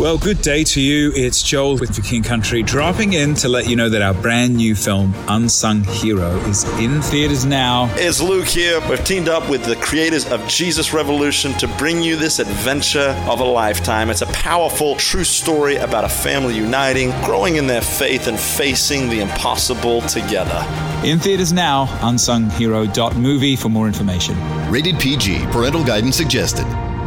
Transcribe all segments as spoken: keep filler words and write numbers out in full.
Well, good day to you. It's Joel with The King Country, dropping in to let you know that our brand new film, Unsung Hero, is in theaters now. It's Luke here. We've teamed up with the creators of Jesus Revolution to bring you this adventure of a lifetime. It's a powerful, true story about a family uniting, growing in their faith, and facing the impossible together. In theaters now, unsung hero dot movie for more information. Rated P G. Parental guidance suggested.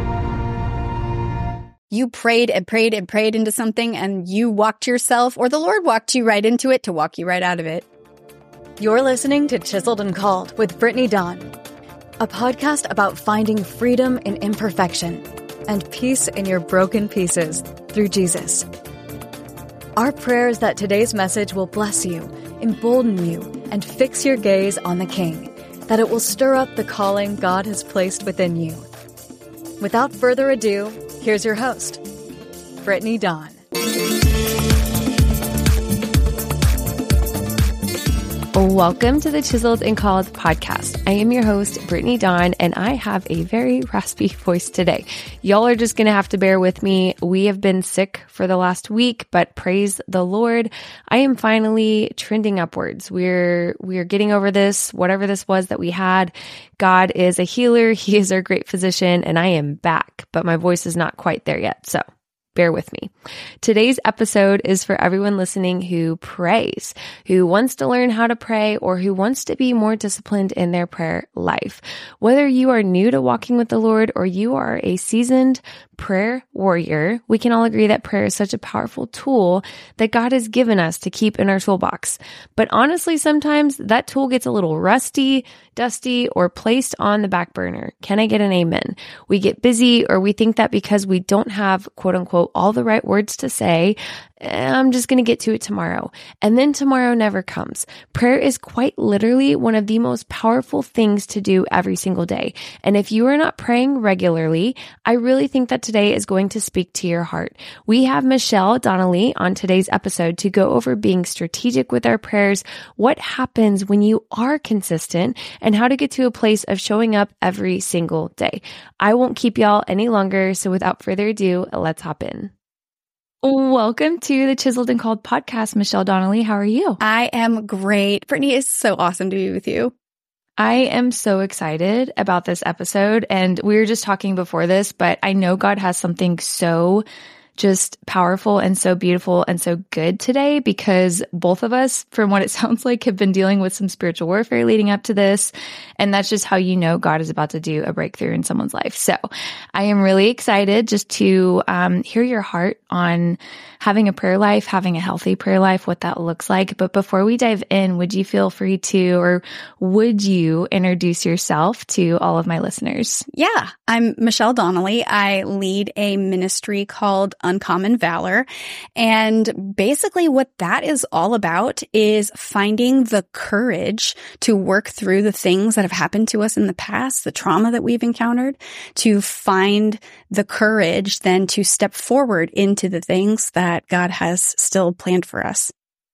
You prayed and prayed and prayed into something and you walked yourself, or the Lord walked you right into it to walk you right out of it. You're listening to Chiseled and Called with Brittany Dawn, a podcast about finding freedom in imperfection and peace in your broken pieces through Jesus. Our prayer is that today's message will bless you, embolden you, and fix your gaze on the King, that it will stir up the calling God has placed within you. Without further ado, here's your host, Brittany Dawn. Welcome to the Chiseled and Called podcast. I am your host, Brittany Dawn, and I have a very raspy voice today. Y'all are just going to have to bear with me. We have been sick for the last week, but praise the Lord, I am finally trending upwards. We're, we're getting over this, whatever this was that we had. God is a healer. He is our great physician, and I am back, but my voice is not quite there yet. So bear with me. Today's episode is for everyone listening who prays, who wants to learn how to pray, or who wants to be more disciplined in their prayer life. Whether you are new to walking with the Lord or you are a seasoned prayer warrior, we can all agree that prayer is such a powerful tool that God has given us to keep in our toolbox. But honestly, sometimes that tool gets a little rusty, dusty, or placed on the back burner. Can I get an amen? We get busy, or we think that because we don't have, quote unquote, all the right words to say, I'm just going to get to it tomorrow. And then tomorrow never comes. Prayer is quite literally one of the most powerful things to do every single day. And if you are not praying regularly, I really think that today is going to speak to your heart. We have Michelle Donnelly on today's episode to go over being strategic with our prayers, what happens when you are consistent, and how to get to a place of showing up every single day. I won't keep y'all any longer. So without further ado, let's hop in. Welcome to the Chiseled and Called podcast, Michelle Donnelly. How are you? I am great. Brittany, it's so awesome to be with you. I am so excited about this episode. And we were just talking before this, but I know God has something so just powerful and so beautiful and so good today, because both of us, from what it sounds like, have been dealing with some spiritual warfare leading up to this. And that's just how you know God is about to do a breakthrough in someone's life. So I am really excited just to um, hear your heart on having a prayer life, having a healthy prayer life, what that looks like. But before we dive in, would you feel free to, or would you introduce yourself to all of my listeners? Yeah, I'm Michelle Donnelly. I lead a ministry called Uncommon Valor. And basically what that is all about is finding the courage to work through the things that have happened to us in the past, the trauma that we've encountered, to find the courage then to step forward into the things that God has still planned for us.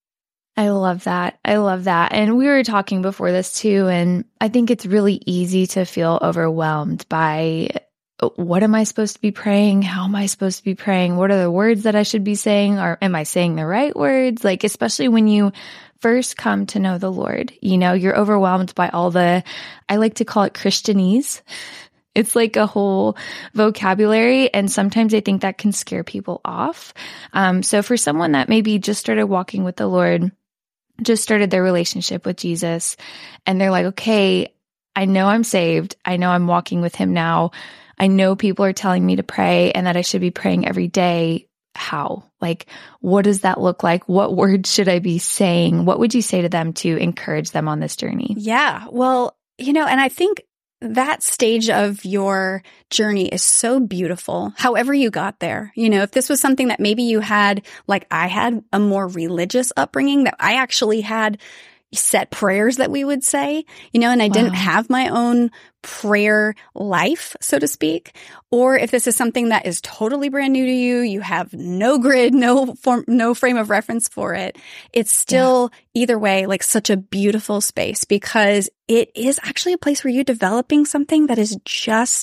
I love that. I love that. And we were talking before this too, and I think it's really easy to feel overwhelmed by what am I supposed to be praying? How am I supposed to be praying? What are the words that I should be saying? Or am I saying the right words? Like, especially when you first come to know the Lord, you know, you're overwhelmed by all the, I like to call it Christianese. It's like a whole vocabulary. And sometimes I think that can scare people off. Um, so for someone that maybe just started walking with the Lord, just started their relationship with Jesus, and they're like, okay, I know I'm saved. I know I'm walking with him now. I know people are telling me to pray and that I should be praying every day. How? Like, what does that look like? What words should I be saying? What would you say to them to encourage them on this journey? Yeah, well, you know, and I think that stage of your journey is so beautiful, however you got there. You know, if this was something that maybe you had, like I had, a more religious upbringing, that I actually had set prayers that we would say, you know, and I wow. didn't have my own prayer life, so to speak. Or if this is something that is totally brand new to you, you have no grid, no form, no frame of reference for it. It's still yeah. either way, like such a beautiful space, because it is actually a place where you're developing something that is just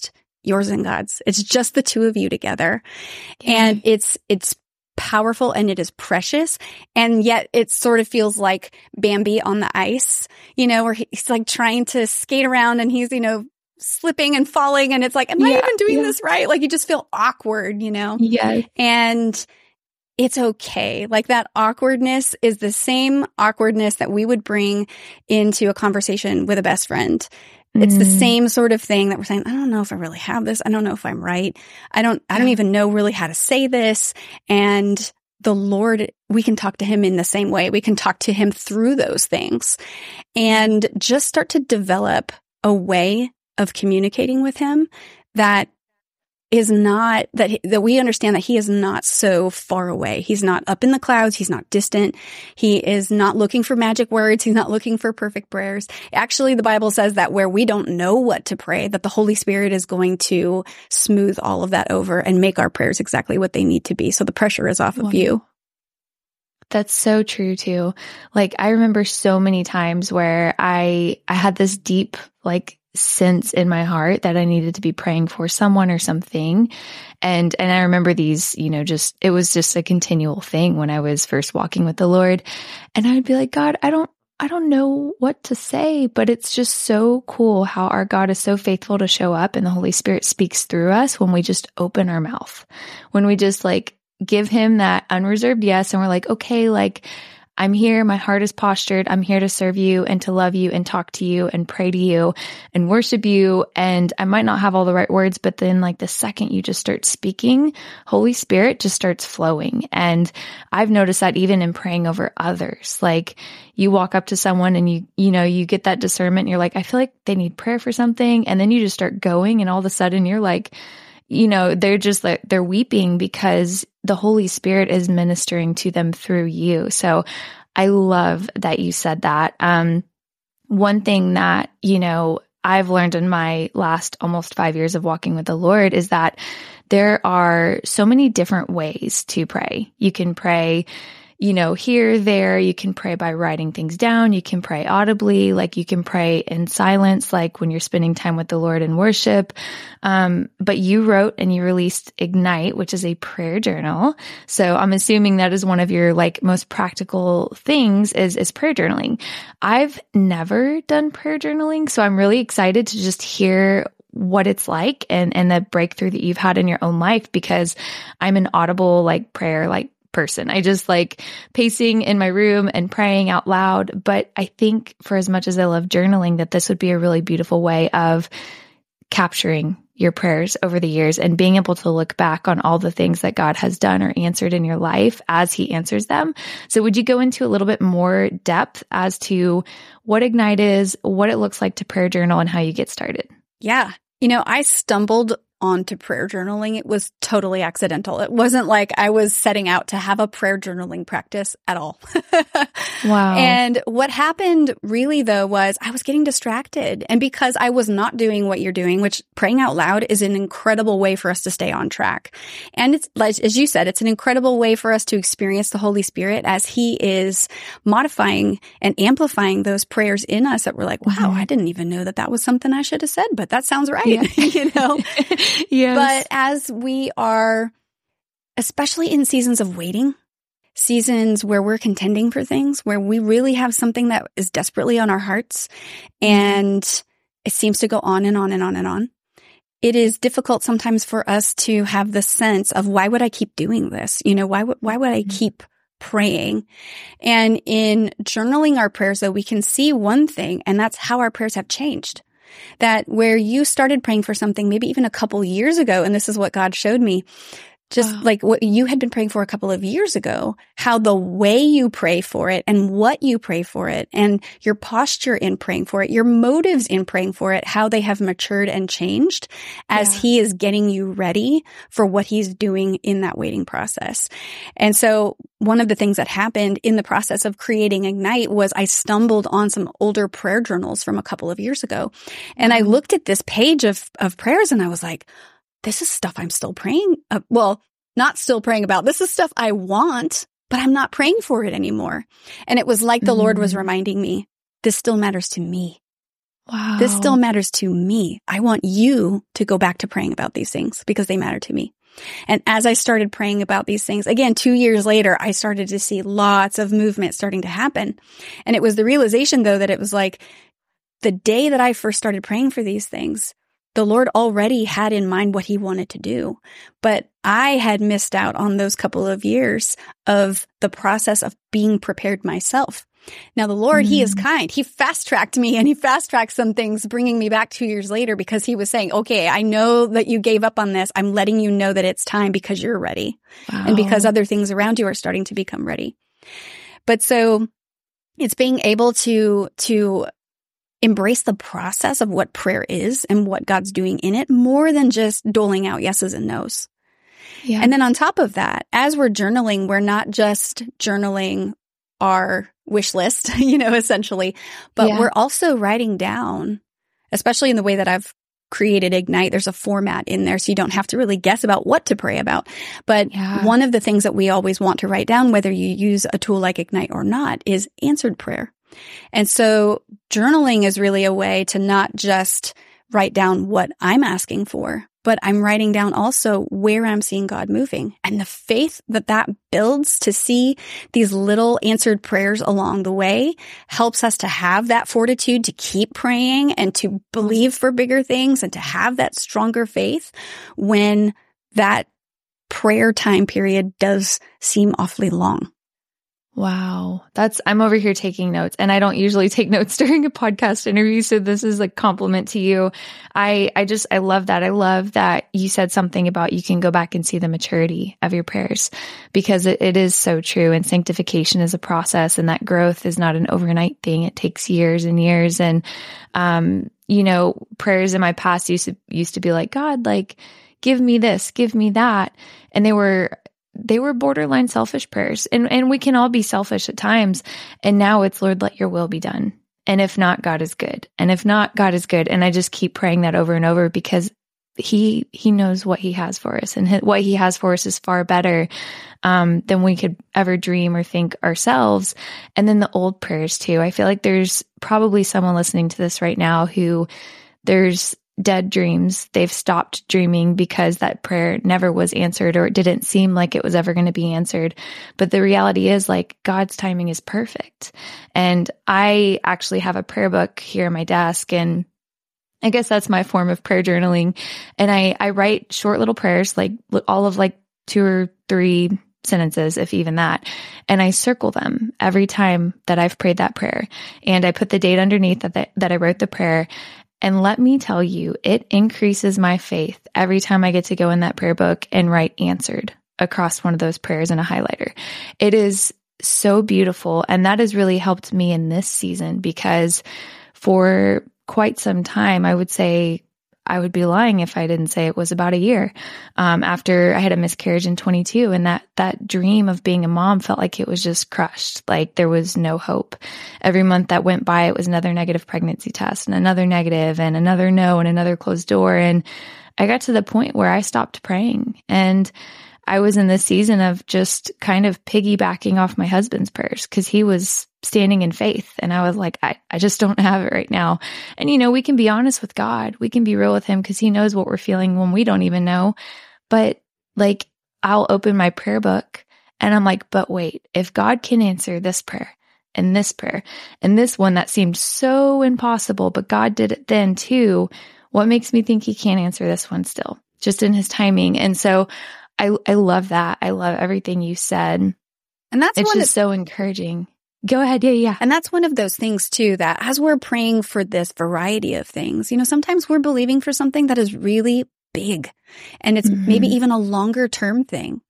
yours and God's. It's just the two of you together. Yeah. And it's, it's powerful and it is precious. And yet it sort of feels like Bambi on the ice, you know, where he's like trying to skate around and he's, you know, slipping and falling. And it's like, am yeah, I even doing yeah. this right? Like you just feel awkward, you know? Yeah. And it's okay. Like that awkwardness is the same awkwardness that we would bring into a conversation with a best friend. Mm. It's the same sort of thing that we're saying, I don't know if I really have this. I don't know if I'm right. I don't, I don't even know really how to say this. And the Lord, we can talk to him in the same way. We can talk to him through those things and just start to develop a way of communicating with him that is not, that that we understand that he is not so far away. He's not up in the clouds. He's not distant. He is not looking for magic words. He's not looking for perfect prayers. Actually, the Bible says that where we don't know what to pray, that the Holy Spirit is going to smooth all of that over and make our prayers exactly what they need to be. So the pressure is off of you. That's so true too. Like I remember so many times where I I had this deep like sense in my heart that I needed to be praying for someone or something. And, and I remember these, you know, just, it was just a continual thing when I was first walking with the Lord. And I would be like, God, I don't, I don't know what to say, but it's just so cool how our God is so faithful to show up and the Holy Spirit speaks through us when we just open our mouth, when we just like give him that unreserved yes. And we're like, okay, like, I'm here. My heart is postured. I'm here to serve you and to love you and talk to you and pray to you and worship you. And I might not have all the right words, but then like the second you just start speaking, Holy Spirit just starts flowing. And I've noticed that even in praying over others, like you walk up to someone and you, you know, you get that discernment and you're like, I feel like they need prayer for something. And then you just start going and all of a sudden you're like, you know, they're just like, they're weeping because the Holy Spirit is ministering to them through you. So I love that you said that. Um, one thing that, you know, I've learned in my last almost five years of walking with the Lord is that there are so many different ways to pray. You can pray, you know, here, there, you can pray by writing things down. You can pray audibly, like you can pray in silence, like when you're spending time with the Lord in worship. Um, but you wrote and you released Ignite, which is a prayer journal. So I'm assuming that is one of your like most practical things is, is prayer journaling. I've never done prayer journaling, so I'm really excited to just hear what it's like and, and the breakthrough that you've had in your own life, because I'm an audible like prayer, like person. I just like pacing in my room and praying out loud. But I think for as much as I love journaling, that this would be a really beautiful way of capturing your prayers over the years and being able to look back on all the things that God has done or answered in your life as he answers them. So would you go into a little bit more depth as to what Ignite is, what it looks like to prayer journal, and how you get started? Yeah. You know, I stumbled onto prayer journaling. It was totally accidental. It wasn't like I was setting out to have a prayer journaling practice at all. Wow. And what happened really though was I was getting distracted. And because I was not doing what you're doing, which praying out loud is an incredible way for us to stay on track. And it's, like, as you said, it's an incredible way for us to experience the Holy Spirit as he is modifying and amplifying those prayers in us that we're like, wow, mm-hmm. I didn't even know that that was something I should have said, but that sounds right. Yeah. You know? Yes. But as we are, especially in seasons of waiting, seasons where we're contending for things, where we really have something that is desperately on our hearts, and it seems to go on and on and on and on, it is difficult sometimes for us to have the sense of, why would I keep doing this? You know, why would, why would I keep praying? And in journaling our prayers, though, we can see one thing, and that's how our prayers have changed. That where you started praying for something maybe even a couple years ago, and this is what God showed me, just wow. like what you had been praying for a couple of years ago, how the way you pray for it and what you pray for it and your posture in praying for it, your motives in praying for it, how they have matured and changed as yeah. he is getting you ready for what he's doing in that waiting process. And so one of the things that happened in the process of creating Ignite was I stumbled on some older prayer journals from a couple of years ago. And I looked at this page of, of prayers and I was like, this is stuff I'm still praying. Uh, well, not still praying about. This is stuff I want, but I'm not praying for it anymore. And it was like the mm-hmm. Lord was reminding me, this still matters to me. Wow. This still matters to me. I want you to go back to praying about these things because they matter to me. And as I started praying about these things, again, two years later, I started to see lots of movement starting to happen. And it was the realization, though, that it was like the day that I first started praying for these things, the Lord already had in mind what he wanted to do. But I had missed out on those couple of years of the process of being prepared myself. Now, the Lord, mm. he is kind. He fast-tracked me and he fast-tracked some things, bringing me back two years later because he was saying, okay, I know that you gave up on this. I'm letting you know that it's time because you're ready. Wow. And because other things around you are starting to become ready. But so it's being able to, to embrace the process of what prayer is and what God's doing in it more than just doling out yeses and nos. Yeah. And then on top of that, as we're journaling, we're not just journaling our wish list, you know, essentially, but yeah. we're also writing down, especially in the way that I've created Ignite, there's a format in there, so you don't have to really guess about what to pray about. But yeah. one of the things that we always want to write down, whether you use a tool like Ignite or not, is answered prayer. And so journaling is really a way to not just write down what I'm asking for, but I'm writing down also where I'm seeing God moving. And the faith that that builds to see these little answered prayers along the way helps us to have that fortitude to keep praying and to believe for bigger things and to have that stronger faith when that prayer time period does seem awfully long. Wow. That's, I'm over here taking notes, and I don't usually take notes during a podcast interview. So this is a compliment to you. I, I just, I love that. I love that you said something about you can go back and see the maturity of your prayers, because it, it is so true. And sanctification is a process, and that growth is not an overnight thing. It takes years and years. And, um, you know, prayers in my past used to, used to be like, God, like, give me this, give me that. And they were, they were borderline selfish prayers, and, and we can all be selfish at times. And now it's, Lord, let your will be done. And if not, God is good. And if not, God is good. And I just keep praying that over and over, because he, he knows what he has for us, and what he has for us is far better, um, than we could ever dream or think ourselves. And then the old prayers too. I feel like there's probably someone listening to this right now who there's dead dreams. They've stopped dreaming because that prayer never was answered, or it didn't seem like it was ever going to be answered. But the reality is, like, God's timing is perfect. And I actually have a prayer book here on my desk, and I guess that's my form of prayer journaling. And I, I write short little prayers, like all of like two or three sentences, if even that. And I circle them every time that I've prayed that prayer. And I put the date underneath that, that, that I wrote the prayer. And let me tell you, it increases my faith every time I get to go in that prayer book and write answered across one of those prayers in a highlighter. It is so beautiful. And that has really helped me in this season, because for quite some time, I would say, I would be lying if I didn't say it was about a year um, after I had a miscarriage in twenty-two. And that, that dream of being a mom felt like it was just crushed. Like there was no hope. Every month that went by, it was another negative pregnancy test and another negative and another no and another closed door. And I got to the point where I stopped praying. And I was in this season of just kind of piggybacking off my husband's prayers, because he was standing in faith. And I was like, I, I just don't have it right now. And, you know, we can be honest with God. We can be real with him, because he knows what we're feeling when we don't even know. But like, I'll open my prayer book and I'm like, but wait, if God can answer this prayer and this prayer and this one that seemed so impossible, but God did it then too, what makes me think he can't answer this one still, just in his timing? And so I, I love that. I love everything you said. And that's it's one just of, so encouraging. Go ahead. Yeah, yeah. And that's one of those things too, that as we're praying for this variety of things, you know, sometimes we're believing for something that is really big, and it's mm-hmm. maybe even a longer term thing.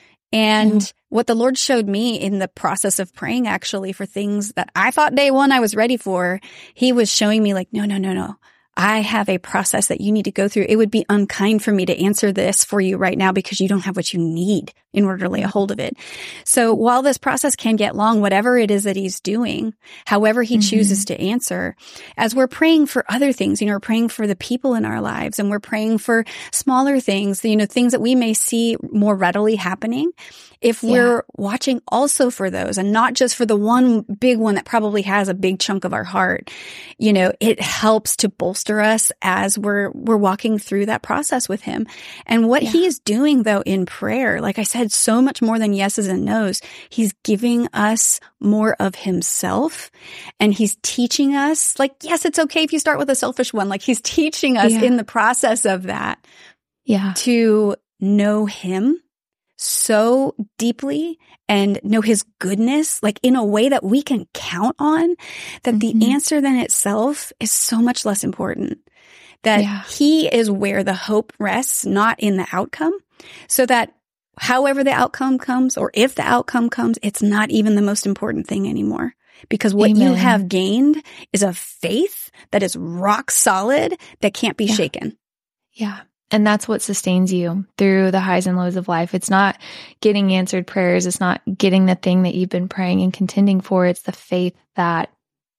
And mm-hmm. what the Lord showed me in the process of praying, actually, for things that I thought day one I was ready for, he was showing me like, no, no, no, no. I have a process that you need to go through. It would be unkind for me to answer this for you right now because you don't have what you need in order to lay a hold of it. So while this process can get long, whatever it is that he's doing, however he mm-hmm. chooses to answer, as we're praying for other things, you know, we're praying for the people in our lives and we're praying for smaller things, you know, things that we may see more readily happening. If yeah. we're watching also for those and not just for the one big one that probably has a big chunk of our heart, you know, it helps to bolster us as we're, we're walking through that process with him. And what yeah. he is doing though in prayer, like I said, so much more than yeses and nos, he's giving us more of himself and he's teaching us, like, yes, it's okay if you start with a selfish one. Like he's teaching us yeah. in the process of that yeah. to know him so deeply and know his goodness, like in a way that we can count on, that mm-hmm. the answer then itself is so much less important. That yeah. he is where the hope rests, not in the outcome. So that however the outcome comes, or if the outcome comes, it's not even the most important thing anymore. Because what Amen. You have gained is a faith that is rock solid, that can't be yeah. shaken. Yeah. And that's what sustains you through the highs and lows of life. It's not getting answered prayers. It's not getting the thing that you've been praying and contending for. It's the faith that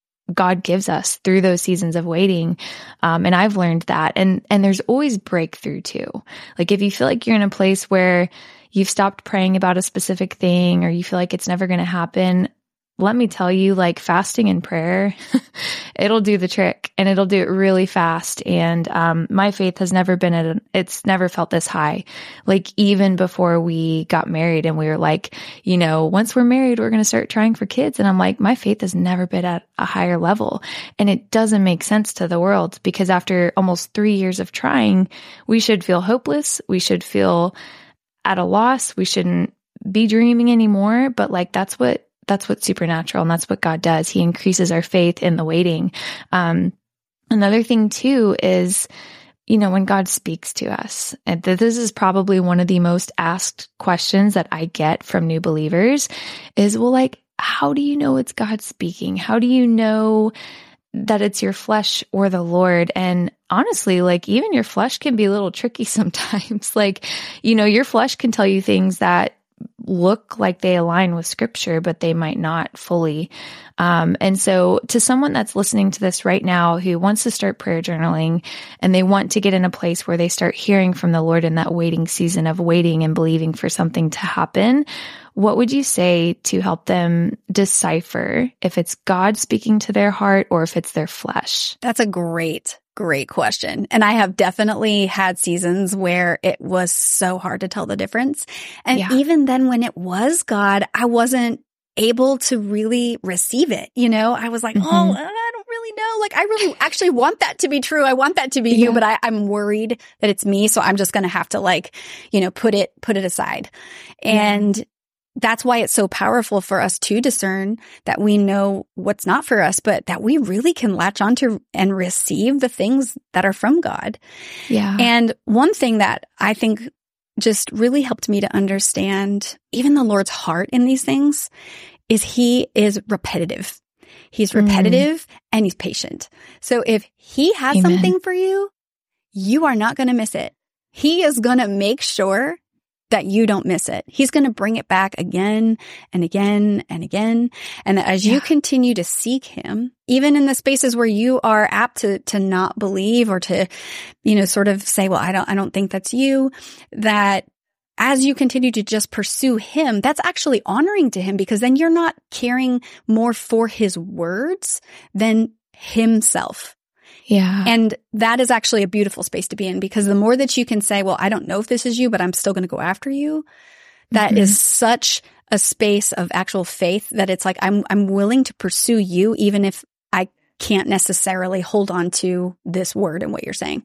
God gives us through those seasons of waiting. Um, and I've learned that. And, and there's always breakthrough too. Like if you feel like you're in a place where you've stopped praying about a specific thing or you feel like it's never going to happen, let me tell you, like fasting and prayer, it'll do the trick and it'll do it really fast. And um, my faith has never been at, a, it's never felt this high. Like even before we got married and we were like, you know, once we're married, we're going to start trying for kids. And I'm like, my faith has never been at a higher level. And it doesn't make sense to the world because after almost three years of trying, we should feel hopeless. We should feel at a loss. We shouldn't be dreaming anymore. But like, that's what, That's what's supernatural. And that's what God does. He increases our faith in the waiting. Um, another thing too is, you know, when God speaks to us, and this is probably one of the most asked questions that I get from new believers is, well, like, how do you know it's God speaking? How do you know that it's your flesh or the Lord? And honestly, like even your flesh can be a little tricky sometimes. Like, you know, your flesh can tell you things that look like they align with scripture, but they might not fully. Um, and so to someone that's listening to this right now who wants to start prayer journaling and they want to get in a place where they start hearing from the Lord in that waiting season of waiting and believing for something to happen, what would you say to help them decipher if it's God speaking to their heart or if it's their flesh? That's a great Great question. And I have definitely had seasons where it was so hard to tell the difference. And yeah. even then when it was God, I wasn't able to really receive it. You know, I was like, mm-hmm. oh, I don't really know. Like, I really actually want that to be true. I want that to be yeah. you, but I, I'm worried that it's me. So I'm just going to have to like, you know, put it, put it aside. And yeah. that's why it's so powerful for us to discern that we know what's not for us, but that we really can latch onto and receive the things that are from God. Yeah. And one thing that I think just really helped me to understand even the Lord's heart in these things is he is repetitive. He's repetitive mm. and he's patient. So if he has Amen. Something for you, you are not going to miss it. He is going to make sure that you don't miss it. He's going to bring it back again and again and again. And that as yeah. you continue to seek him, even in the spaces where you are apt to, to not believe or to, you know, sort of say, well, I don't, I don't think that's you, that as you continue to just pursue him, that's actually honoring to him because then you're not caring more for his words than himself. Yeah. And that is actually a beautiful space to be in because the more that you can say, well, I don't know if this is you, but I'm still going to go after you. That mm-hmm. is such a space of actual faith that it's like, I'm, I'm willing to pursue you, even if I can't necessarily hold on to this word and what you're saying.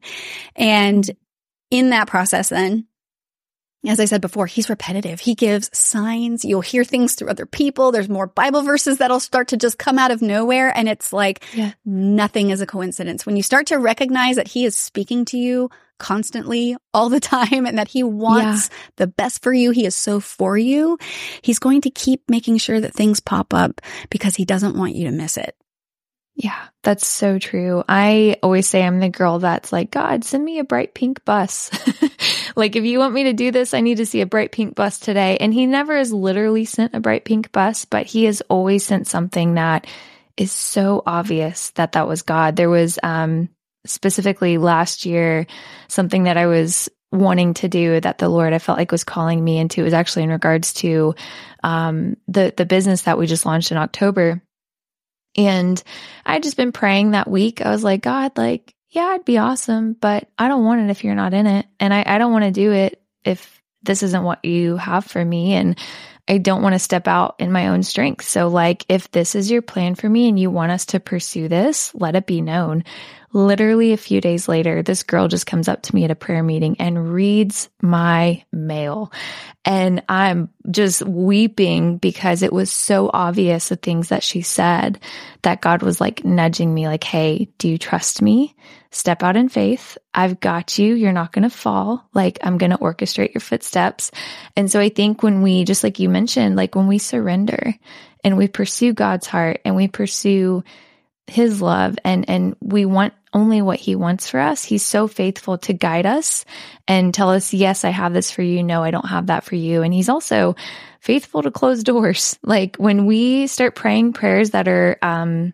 And in that process, then, as I said before, he's repetitive. He gives signs. You'll hear things through other people. There's more Bible verses that'll start to just come out of nowhere. And it's like yeah. nothing is a coincidence. When you start to recognize that he is speaking to you constantly all the time and that he wants yeah. the best for you, he is so for you, he's going to keep making sure that things pop up because he doesn't want you to miss it. Yeah, that's so true. I always say I'm the girl that's like, God, send me a bright pink bus. Like, if you want me to do this, I need to see a bright pink bus today. And he never has literally sent a bright pink bus, but he has always sent something that is so obvious that that was God. There was um, specifically last year, something that I was wanting to do that the Lord, I felt like was calling me into. It was actually in regards to um, the, the business that we just launched in October. And I'd just been praying that week. I was like, God, like, yeah, it'd be awesome, but I don't want it if you're not in it. And I, I don't want to do it if this isn't what you have for me. And I don't want to step out in my own strength. So like, if this is your plan for me and you want us to pursue this, let it be known. Literally a few days later, this girl just comes up to me at a prayer meeting and reads my mail. And I'm just weeping because it was so obvious the things that she said that God was like nudging me like, hey, do you trust me? Step out in faith. I've got you. You're not going to fall. Like, I'm going to orchestrate your footsteps. And so I think when we, just like you mentioned, like when we surrender and we pursue God's heart and we pursue his love and, and we want only what he wants for us, he's so faithful to guide us and tell us, yes, I have this for you. No, I don't have that for you. And he's also faithful to close doors. Like when we start praying prayers that are, um,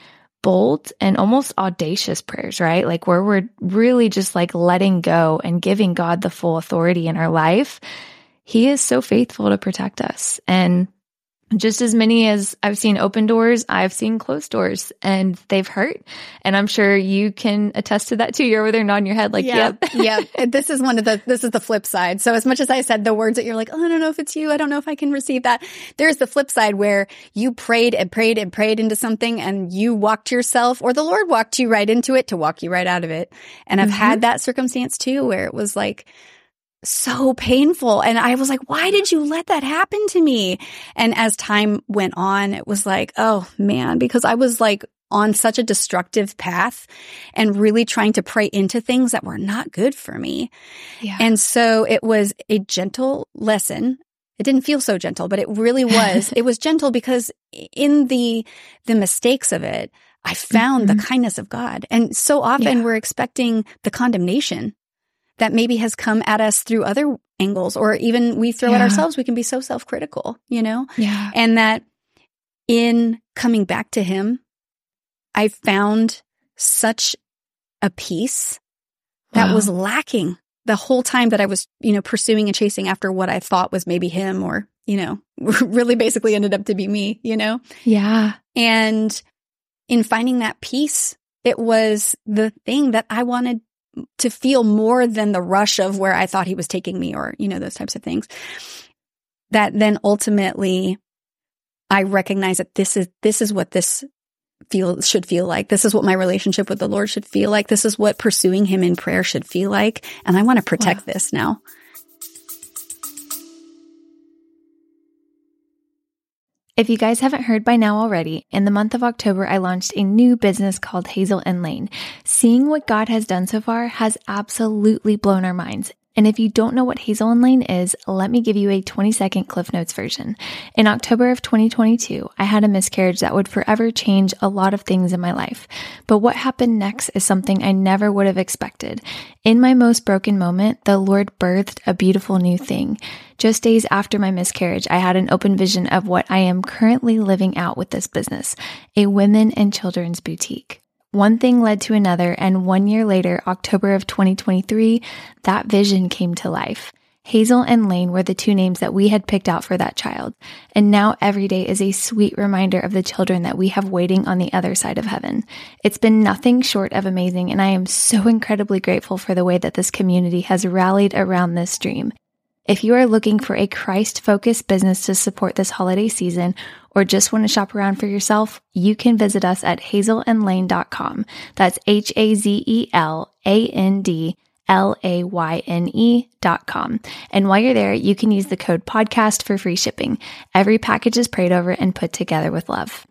bold and almost audacious prayers, right? Like where we're really just like letting go and giving God the full authority in our life, he is so faithful to protect us. And just as many as I've seen open doors, I've seen closed doors, and they've hurt. And I'm sure you can attest to that too. You're over there nodding your head like, yeah, yep. yeah. This is one of the, this is the flip side. So as much as I said the words that you're like, oh, I don't know if it's you. I don't know if I can receive that. There's the flip side where you prayed and prayed and prayed into something and you walked yourself, or the Lord walked you right into it to walk you right out of it. And I've mm-hmm. had that circumstance too, where it was like, so painful. And I was like, why did you let that happen to me? And as time went on, it was like, oh man, because I was like on such a destructive path and really trying to pray into things that were not good for me. Yeah. And so it was a gentle lesson. It didn't feel so gentle, but it really was. It was gentle because in the, the mistakes of it, I found mm-hmm. the kindness of God. And so often yeah. we're expecting the condemnation that maybe has come at us through other angles, or even we throw yeah. at ourselves. We can be so self-critical, you know? Yeah. And that in coming back to him, I found such a peace that wow. was lacking the whole time that I was, you know, pursuing and chasing after what I thought was maybe him, or, you know, really basically ended up to be me, you know? Yeah. And in finding that peace, it was the thing that I wanted to feel more than the rush of where I thought he was taking me, or, you know, those types of things. That then ultimately I recognize that this is, this is what this feel should feel like. This is what my relationship with the Lord should feel like. This is what pursuing him in prayer should feel like. And I want to protect wow. this now. If you guys haven't heard by now already, in the month of October, I launched a new business called Hazel and Lane. Seeing what God has done so far has absolutely blown our minds. And if you don't know what Hazel and Lane is, let me give you a twenty second Cliff Notes version. In October of twenty twenty-two, I had a miscarriage that would forever change a lot of things in my life. But what happened next is something I never would have expected. In my most broken moment, the Lord birthed a beautiful new thing. Just days after my miscarriage, I had an open vision of what I am currently living out with this business, a women and children's boutique. One thing led to another, and one year later, October of twenty twenty-three, that vision came to life. Hazel and Lane were the two names that we had picked out for that child, and now every day is a sweet reminder of the children that we have waiting on the other side of heaven. It's been nothing short of amazing, and I am so incredibly grateful for the way that this community has rallied around this dream. If you are looking for a Christ-focused business to support this holiday season, or just want to shop around for yourself, you can visit us at hazel and lane dot com. That's H A Z E L A N D L A Y N E dot com. And while you're there, you can use the code podcast for free shipping. Every package is prayed over and put together with love.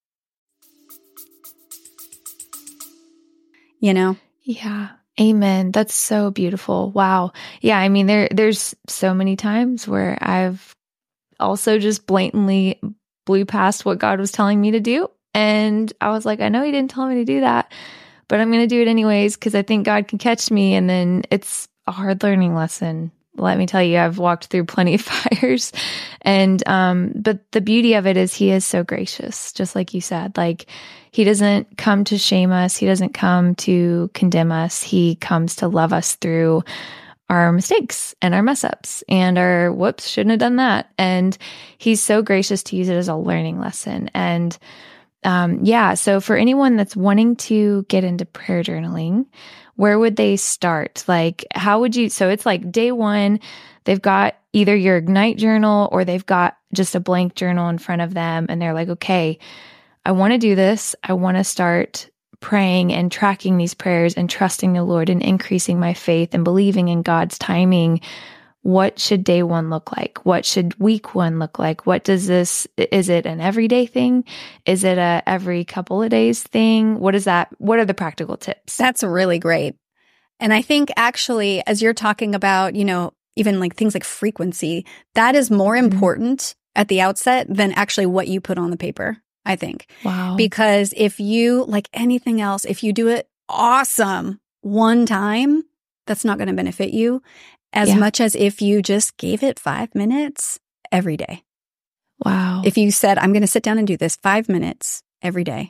You know? Yeah. Amen. That's so beautiful. Wow. Yeah. I mean, there, there's so many times where I've also just blatantly blew past what God was telling me to do. And I was like, I know he didn't tell me to do that, but I'm going to do it anyways because I think God can catch me. And then it's a hard learning lesson. Let me tell you, I've walked through plenty of fires. And, um, but the beauty of it is he is so gracious, just like you said. Like, he doesn't come to shame us. He doesn't come to condemn us. He comes to love us through our mistakes and our mess ups and our whoops, shouldn't have done that. And he's so gracious to use it as a learning lesson. And um, yeah, so for anyone that's wanting to get into prayer journaling, where would they start? Like, how would you, so it's like day one, they've got either your Ignite journal or they've got just a blank journal in front of them. And they're like, okay, I want to do this. I want to start praying and tracking these prayers and trusting the Lord and increasing my faith and believing in God's timing. What should day one look like? What should week one look like? What does this, is it an everyday thing? Is it a every couple of days thing? What is that? What are the practical tips? That's really great. And I think actually, as you're talking about, you know, even like things like frequency, that is more Mm-hmm. important at the outset than actually what you put on the paper, I think. Wow. Because if you, like anything else, if you do it awesome one time, that's not going to benefit you as Yeah. much as if you just gave it five minutes every day. Wow. If you said, I'm going to sit down and do this five minutes every day,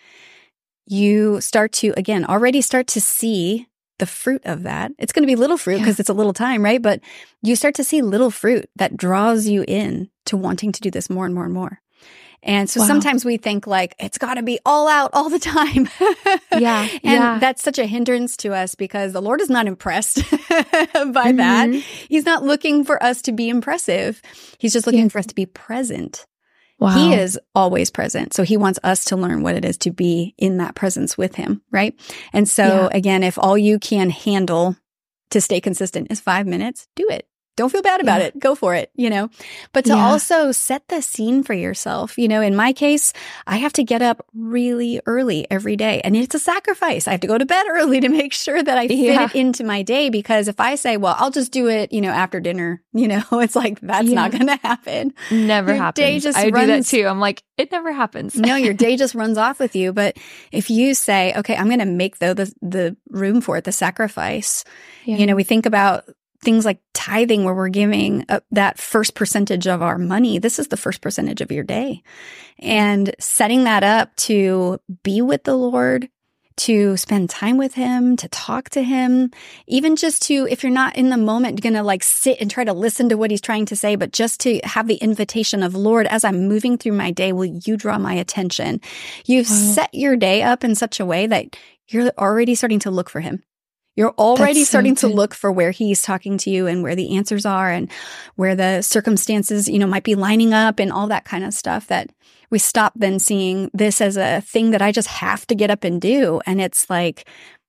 you start to, again, already start to see the fruit of that. It's going to be little fruit because Yeah. it's a little time, right? But you start to see little fruit that draws you in to wanting to do this more and more and more. And so Wow. sometimes we think like, it's got to be all out all the time. Yeah, And yeah. that's such a hindrance to us because the Lord is not impressed by that. Mhm. He's not looking for us to be impressive. He's just looking Yeah. for us to be present. Wow. He is always present. So he wants us to learn what it is to be in that presence with him, right? And so Yeah. again, if all you can handle to stay consistent is five minutes, do it. Don't feel bad about Yeah. it. Go for it, you know, but to Yeah. also set the scene for yourself. You know, in my case, I have to get up really early every day and it's a sacrifice. I have to go to bed early to make sure that I fit Yeah. it into my day because if I say, well, I'll just do it, you know, after dinner, you know, it's like, that's Yeah. not going to happen. Never Your happens. day just I do that runs- too. I'm like, it never happens. No, your day just runs off with you. But if you say, okay, I'm going to make though the, the room for it, the sacrifice, Yeah. you know, we think about things like tithing where we're giving up that first percentage of our money. This is the first percentage of your day. And setting that up to be with the Lord, to spend time with him, to talk to him, even just to, if you're not in the moment, going to like sit and try to listen to what he's trying to say, but just to have the invitation of, Lord, as I'm moving through my day, will you draw my attention? You've Wow. set your day up in such a way that you're already starting to look for him. You're already That's so starting to good. look for where he's talking to you and where the answers are and where the circumstances, you know, might be lining up and all that kind of stuff, that we stop then seeing this as a thing that I just have to get up and do. And it's like,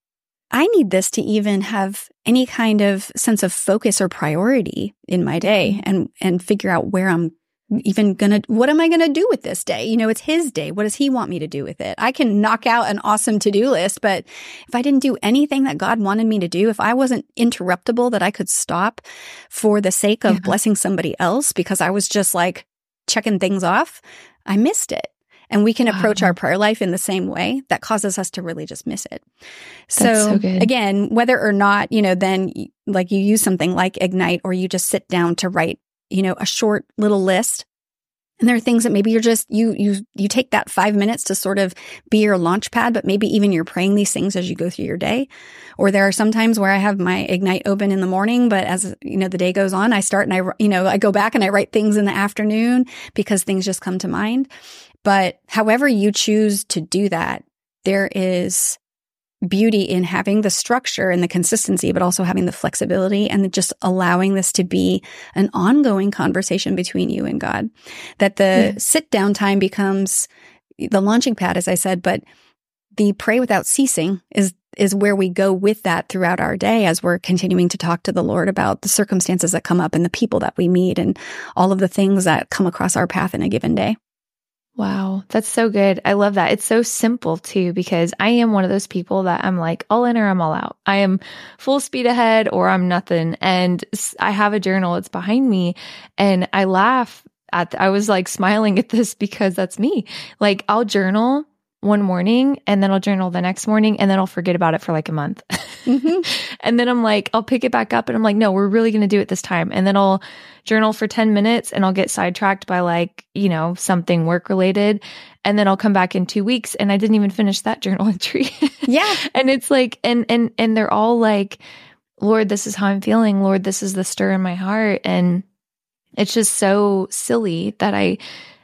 I need this to even have any kind of sense of focus or priority in my day and, and figure out where I'm even gonna, what am I gonna do with this day? You know, it's his day. What does he want me to do with it? I can knock out an awesome to-do list, but if I didn't do anything that God wanted me to do, if I wasn't interruptible, that I could stop for the sake of Yeah. blessing somebody else because I was just like checking things off, I missed it. And we can approach Wow. our prayer life in the same way. That causes us to really just miss it. So, That's so good. again, whether or not, you know, then y- like you use something like Ignite or you just sit down to write, you know, a short little list. And there are things that maybe you're just, you, you, you take that five minutes to sort of be your launch pad, but maybe even you're praying these things as you go through your day. Or there are some times where I have my Ignite open in the morning, but as, you know, the day goes on, I start and I, you know, I go back and I write things in the afternoon because things just come to mind. But however you choose to do that, there is beauty in having the structure and the consistency, but also having the flexibility and just allowing this to be an ongoing conversation between you and God. That the Yeah. sit down time becomes the launching pad, as I said, but the pray without ceasing is is where we go with that throughout our day as we're continuing to talk to the Lord about the circumstances that come up and the people that we meet and all of the things that come across our path in a given day. Wow, that's so good. I love that. It's so simple too, because I am one of those people that I'm like all in or I'm all out. I am full speed ahead or I'm nothing. And s- I have a journal. It's behind me and I laugh at, I was like smiling at this because that's me. Like I'll journal one morning and then I'll journal the next morning and then I'll forget about it for like a month. Mm-hmm. And then I'm like, I'll pick it back up and I'm like, no, we're really going to do it this time. And then I'll journal for ten minutes and I'll get sidetracked by like, you know, something work related. And then I'll come back in two weeks and I didn't even finish that journal entry. Yeah. And it's like, and, and, and they're all like, Lord, this is how I'm feeling. Lord, this is the stir in my heart. And it's just so silly that I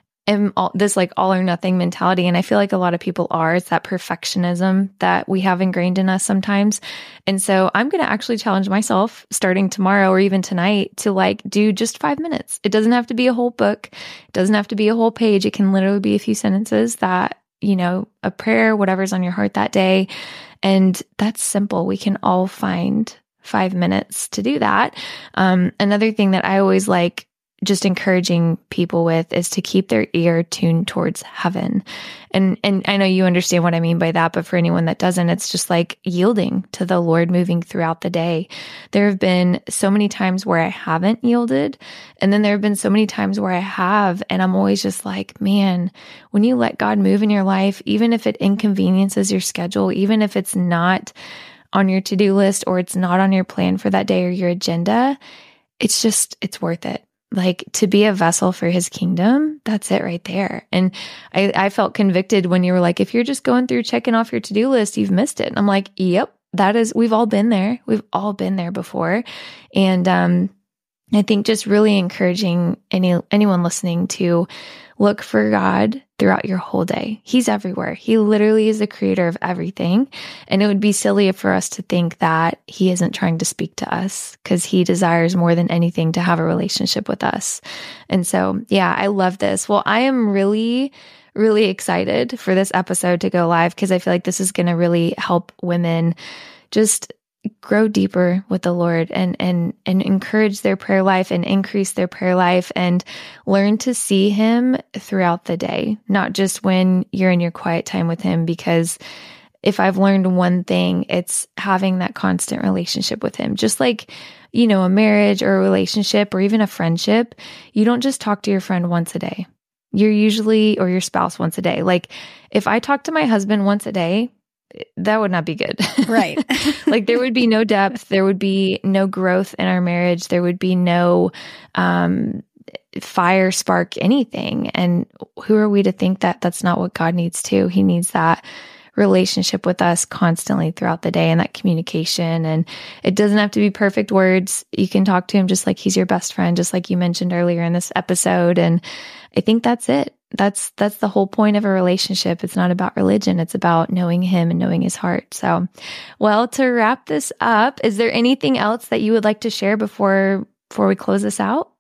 am all, this like all or nothing mentality. And I feel like a lot of people are. It's that perfectionism that we have ingrained in us sometimes. And so I'm going to actually challenge myself starting tomorrow or even tonight to like do just five minutes. It doesn't have to be a whole book. It doesn't have to be a whole page. It can literally be a few sentences that, you know, a prayer, whatever's on your heart that day. And that's simple. We can all find five minutes to do that. Um, another thing that I always like just encouraging people with is to keep their ear tuned towards heaven. And, and I know you understand what I mean by that, but for anyone that doesn't, it's just like yielding to the Lord moving throughout the day. There have been so many times where I haven't yielded. And then there have been so many times where I have, and I'm always just like, man, when you let God move in your life, even if it inconveniences your schedule, even if it's not on your to-do list or it's not on your plan for that day or your agenda, it's just, it's worth it. Like to be a vessel for his kingdom, that's it right there. And I, I felt convicted when you were like, if you're just going through checking off your to-do list, you've missed it. And I'm like, yep, that is, we've all been there. We've all been there before. And um, I think just really encouraging any anyone listening to look for God throughout your whole day. He's everywhere. He literally is the creator of everything. And it would be silly for us to think that he isn't trying to speak to us because he desires more than anything to have a relationship with us. And so, yeah, I love this. Well, I am really, really excited for this episode to go live because I feel like this is going to really help women just grow deeper with the Lord and, and, and encourage their prayer life and increase their prayer life and learn to see him throughout the day, not just when you're in your quiet time with him. Because if I've learned one thing, it's having that constant relationship with him. Just like, you know, a marriage or a relationship or even a friendship, you don't just talk to your friend once a day. You're usually, or your spouse once a day. Like if I talk to my husband once a day, that would not be good. Right. Like there would be no depth. There would be no growth in our marriage. There would be no um, fire, spark, anything. And who are we to think that that's not what God needs too? He needs that relationship with us constantly throughout the day and that communication. And it doesn't have to be perfect words. You can talk to him just like he's your best friend, just like you mentioned earlier in this episode. And I think that's it. That's, that's the whole point of a relationship. It's not about religion. It's about knowing him and knowing his heart. So, well, to wrap this up, is there anything else that you would like to share before, before we close this out?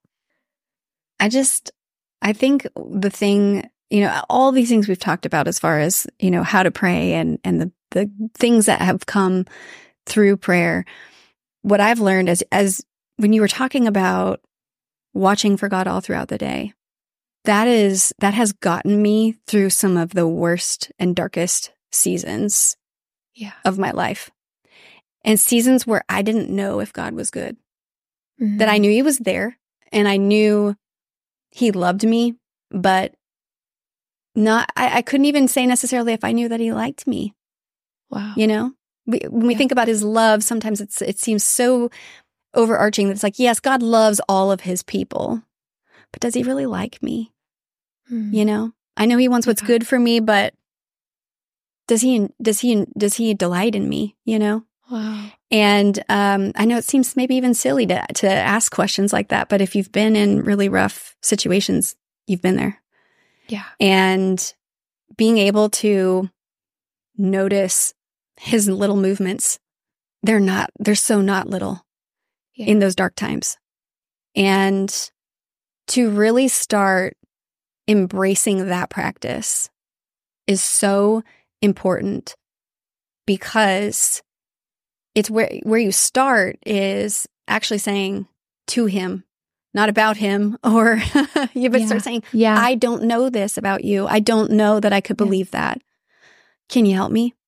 I just, I think the thing, you know, all these things we've talked about as far as, you know, how to pray and, and the, the things that have come through prayer. What I've learned as, as when you were talking about watching for God all throughout the day, That is, that has gotten me through some of the worst and darkest seasons yeah. of my life. And seasons where I didn't know if God was good. Mm-hmm. That I knew he was there and I knew he loved me, but not, I, I couldn't even say necessarily if I knew that he liked me. Wow. You know, we, when we yeah. think about his love, sometimes it's, it seems so overarching that it's like, yes, God loves all of his people. But does he really like me? Mm. You know, I know he wants what's yeah. good for me, but does he, does he, does he delight in me? You know? Wow. And, um, I know it seems maybe even silly to, to ask questions like that, but if you've been in really rough situations, you've been there. Yeah. And being able to notice his little movements, they're not, they're so not little yeah. in those dark times. And to really start embracing that practice is so important because it's where where you start is actually saying to him, not about him, or you but yeah. start saying, yeah. I don't know this about you. I don't know that I could believe yeah. that. Can you help me?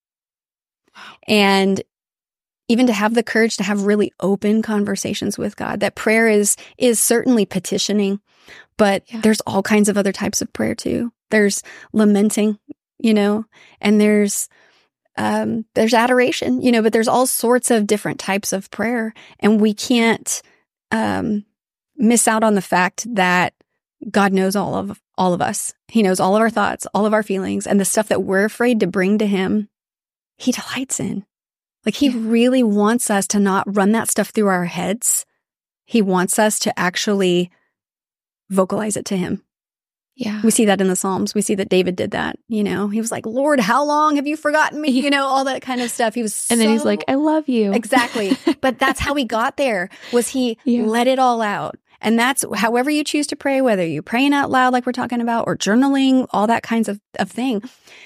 And even to have the courage to have really open conversations with God, that prayer is is certainly petitioning. But Yeah. there's all kinds of other types of prayer too. There's lamenting, you know, and there's um, there's adoration, you know, but there's all sorts of different types of prayer. And we can't um, miss out on the fact that God knows all of all of us. He knows all of our thoughts, all of our feelings, and the stuff that we're afraid to bring to him, he delights in. Like he Yeah. really wants us to not run that stuff through our heads. He wants us to actually vocalize it to him. Yeah. We see that in the Psalms. We see that David did that. You know, he was like, Lord, how long have you forgotten me? You know, all that kind of stuff. He was And then he's so- like, I love you. Exactly. But that's how he got there, was he Yeah. let it all out. And that's however you choose to pray, whether you're praying out loud like we're talking about or journaling, all that kinds of, of thing.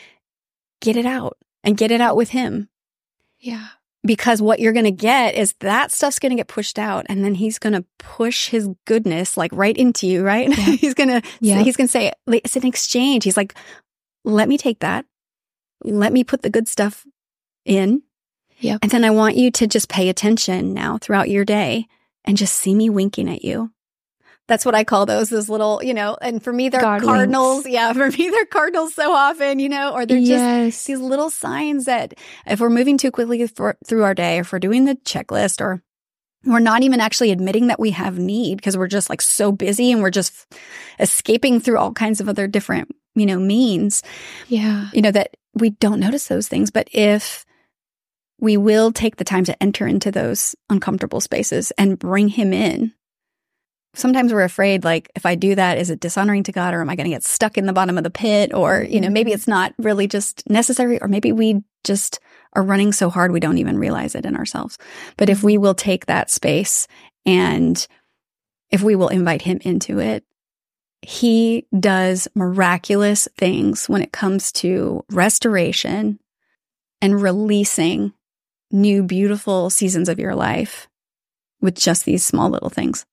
Get it out and get it out with him. Yeah. Because what you're going to get is that stuff's going to get pushed out, and then he's going to push his goodness like right into you, right? Yeah. he's going to Yeah. he's going to say, it's an exchange. He's like, let me take that. Let me put the good stuff in. Yep. And then I want you to just pay attention now throughout your day and just see me winking at you. That's what I call those, those little, you know, and for me, they're God cardinals. winks. Yeah, for me, they're cardinals so often, you know, or they're just Yes. these little signs that if we're moving too quickly for, through our day, if we're doing the checklist, or we're not even actually admitting that we have need because we're just like so busy and we're just escaping through all kinds of other different, you know, means, Yeah. you know, that we don't notice those things. But if we will take the time to enter into those uncomfortable spaces and bring him in, sometimes we're afraid, like, if I do that, is it dishonoring to God, or am I going to get stuck in the bottom of the pit? Or, you know, maybe it's not really just necessary, or maybe we just are running so hard we don't even realize it in ourselves. But if we will take that space and if we will invite him into it, he does miraculous things when it comes to restoration and releasing new, beautiful seasons of your life with just these small little things.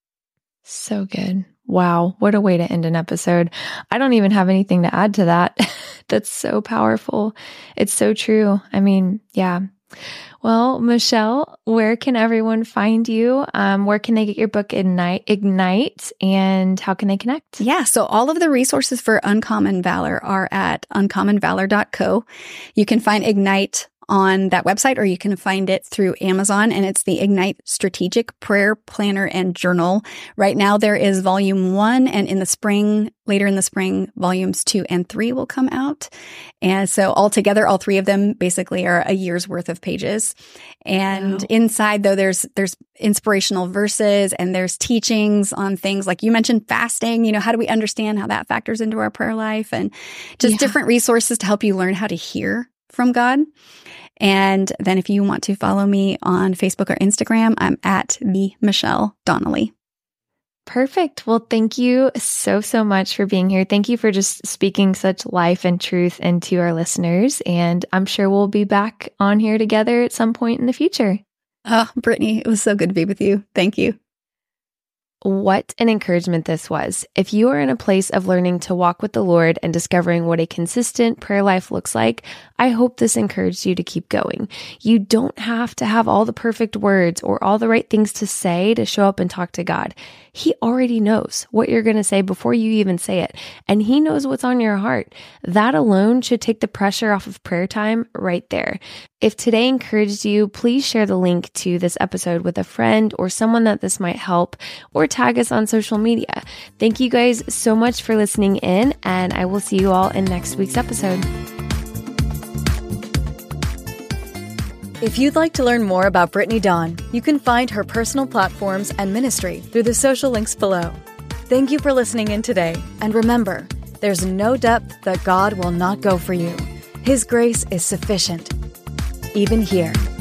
So good. Wow. What a way to end an episode. I don't even have anything to add to that. That's so powerful. It's so true. I mean, yeah. Well, Michelle, where can everyone find you? Um, where can they get your book, Ignite, Ignite, and how can they connect? Yeah, so all of the resources for Uncommon Valor are at uncommon valor dot co. You can find Ignite on that website, or you can find it through Amazon, and it's the Ignite Strategic Prayer Planner and Journal. Right now there is volume one, and in the spring, later in the spring, volumes two and three will come out. And so altogether, all three of them basically are a year's worth of pages. And Wow. inside though, there's, there's inspirational verses, and there's teachings on things like you mentioned fasting. You know, how do we understand how that factors into our prayer life, and just Yeah. different resources to help you learn how to hear from God. And then if you want to follow me on Facebook or Instagram, I'm at the Michelle Donnelly. Perfect. Well, thank you so, so much for being here. Thank you for just speaking such life and truth into our listeners. And I'm sure we'll be back on here together at some point in the future. Oh, Brittany, it was so good to be with you. Thank you. What an encouragement this was. If you are in a place of learning to walk with the Lord and discovering what a consistent prayer life looks like, I hope this encouraged you to keep going. You don't have to have all the perfect words or all the right things to say to show up and talk to God. He already knows what you're going to say before you even say it, and he knows what's on your heart. That alone should take the pressure off of prayer time right there. If today encouraged you, please share the link to this episode with a friend or someone that this might help, or tag us on social media. Thank you guys so much for listening in, and I will see you all in next week's episode. If you'd like to learn more about Brittany Dawn, you can find her personal platforms and ministry through the social links below. Thank you for listening in today, and remember, there's no depth that God will not go for you. His grace is sufficient, even here.